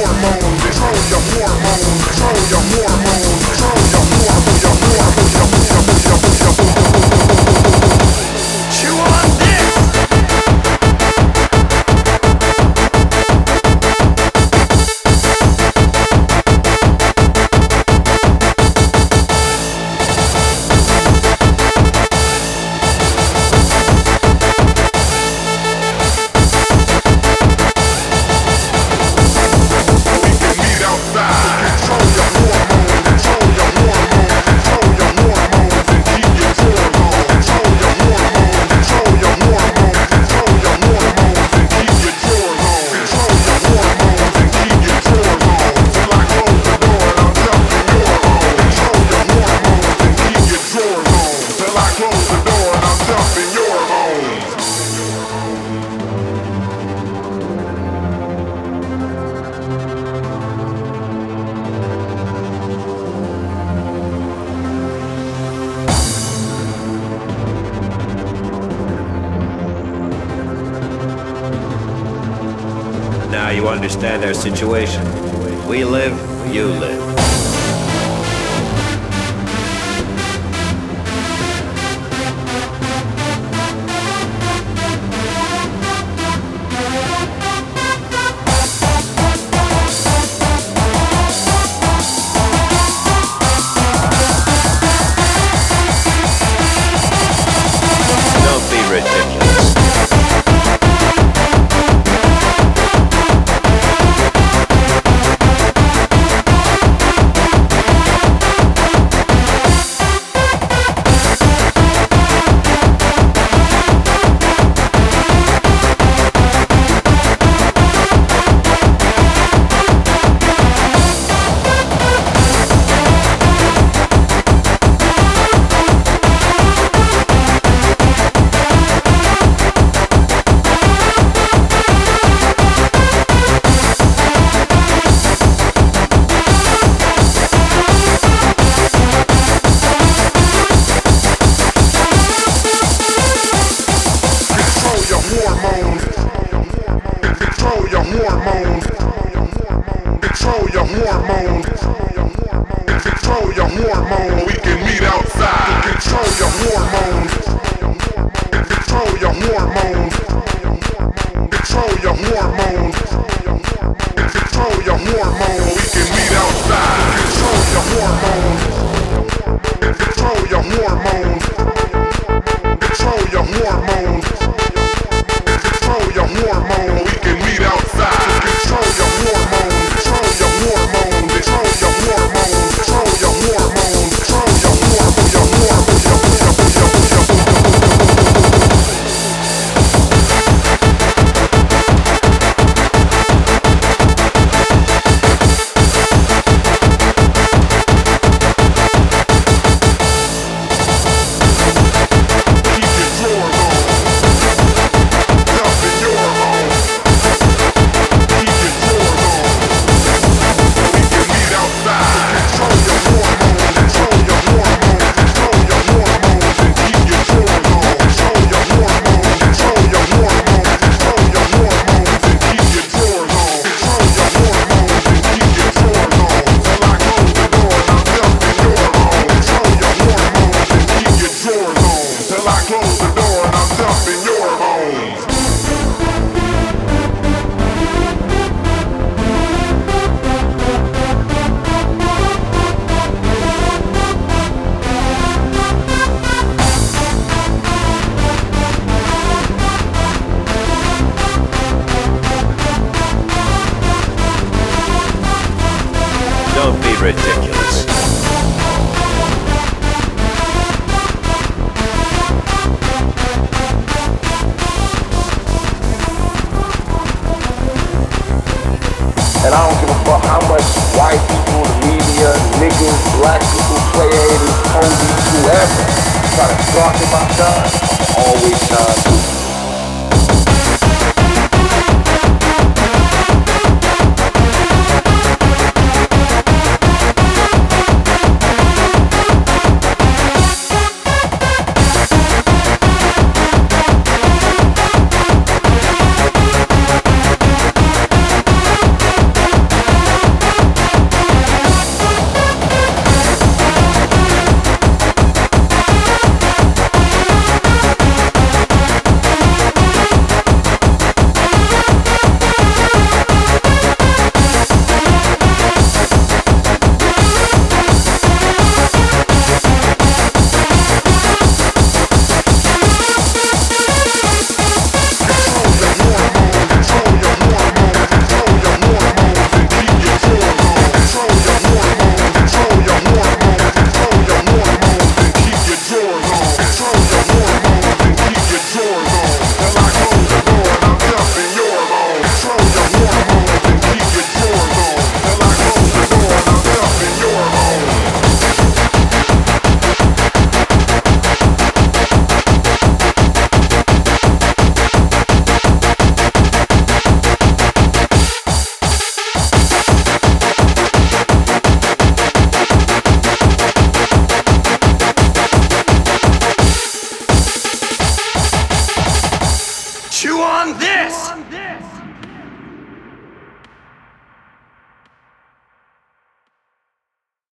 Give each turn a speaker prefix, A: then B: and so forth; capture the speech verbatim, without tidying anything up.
A: Now you understand our situation. We live, you live. Don't be ridiculous.
B: Control your hormones. Control your hormones. We can meet outside. Control your hormones. Control your hormones. Control your hormones. Control your hormones. We can meet outside. Control your hormones. Control your hormones. Control your hormones. Control your hormones. We can meet outside. Control your hormones. Control your hormones. Control your hormones. Control your hormones. Control your hormones. Your hormones. Your hormones. Your
A: Don't be ridiculous.
C: And I don't give a fuck how much white people, the media, niggas, black people, play haters, police, whoever try to talk about God, I'm always trying to